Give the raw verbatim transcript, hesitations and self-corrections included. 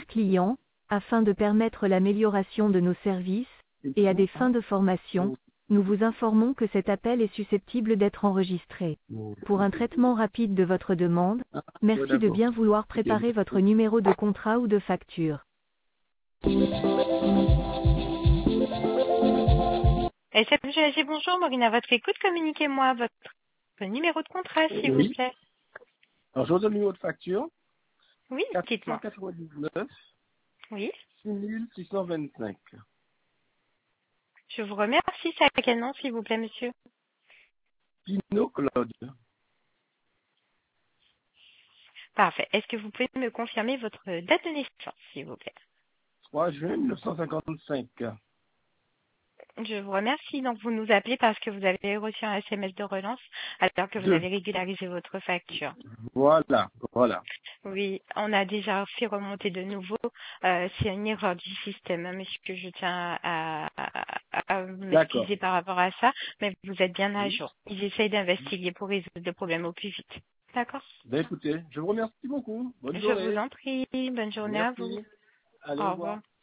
clients, afin de permettre l'amélioration de nos services, et à des fins de formation, nous vous informons que cet appel est susceptible d'être enregistré. Pour un traitement rapide de votre demande, merci de bien vouloir préparer votre numéro de contrat ou de facture. S F G A G, bonjour, Maureen à votre écoute, communiquez-moi votre numéro de contrat, s'il Oui. vous plaît. Alors, je vous donne le numéro de facture. Oui, dites-moi. quatre cent quatre-vingt-dix-neuf, Oui, six mille six cent vingt-cinq. je vous remercie. C'est à quel nom, s'il vous plaît, monsieur? Pino Claude. Parfait. Est-ce que vous pouvez me confirmer votre date de naissance, s'il vous plaît? trois juin mille neuf cent cinquante-cinq. Je vous remercie. Donc, vous nous appelez parce que vous avez reçu un S M S de relance alors que vous Deux. avez régularisé votre facture. Voilà, voilà. Oui, on a déjà fait remonter de nouveau. Euh, c'est une erreur du système, hein, monsieur, que je tiens à, à, à D'accord. m'excuser par rapport à ça, mais vous êtes bien à Oui. jour. Ils essayent d'investiguer pour résoudre le problème au plus vite. D'accord? Ben, écoutez, je vous remercie beaucoup. Bonne Je vous journée. en prie. Bonne journée à vous. Merci. Allez, au Au revoir. revoir.